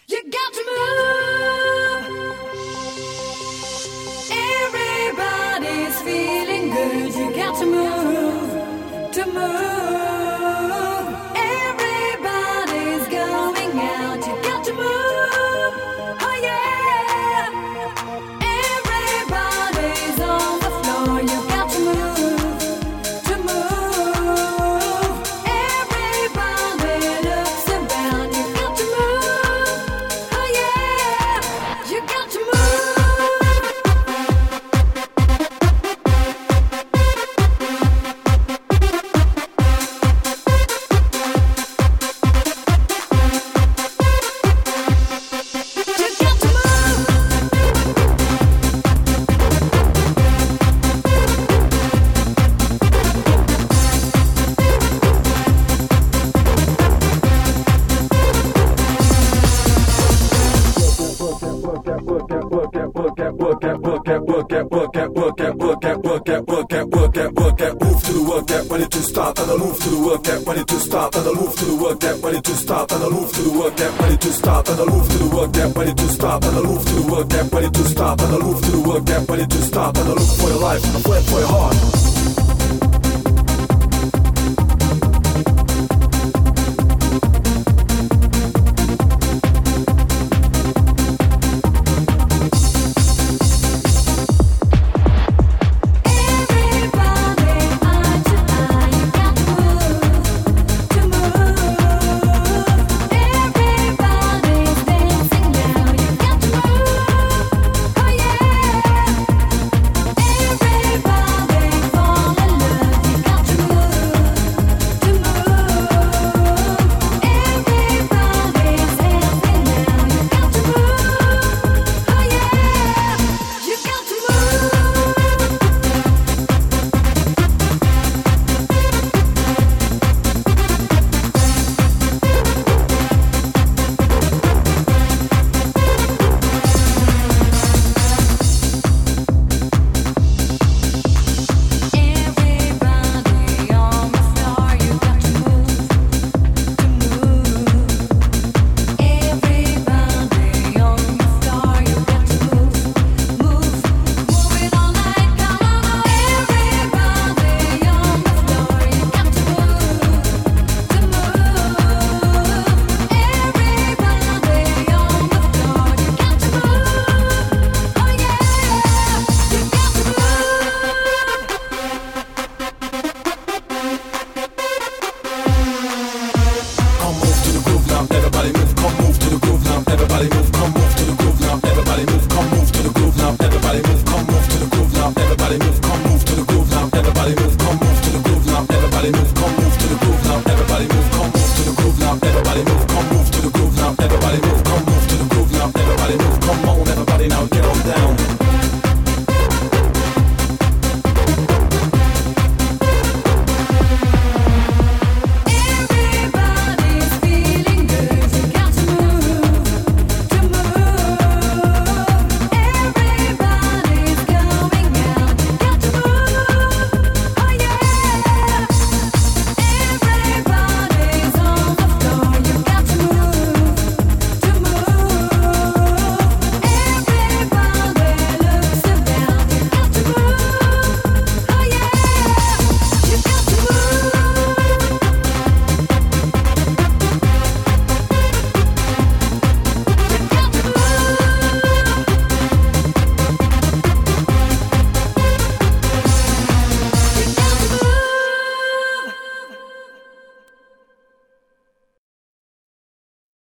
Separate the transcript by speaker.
Speaker 1: You got to move. Everybody's feeling good. You got to move, to move. Everybody's going out. You got to move. Oh yeah. Everybody's on the floor. You got to move, to move. Everybody looks around. You got to move. Oh yeah. You got to move.
Speaker 2: Move to the work, get ready to start, and I'll move to the work, get ready to start, and I'll move to the work, get ready to start, and I'll move to the work, get ready to start, and I'll move to the work, get ready to start, and I'll move to the work, get ready to start, and I'll move to the work, get ready to start, and I'll look for your life, I'm waiting for your heart. Everybody move, come move to the groove now. Everybody move, come move.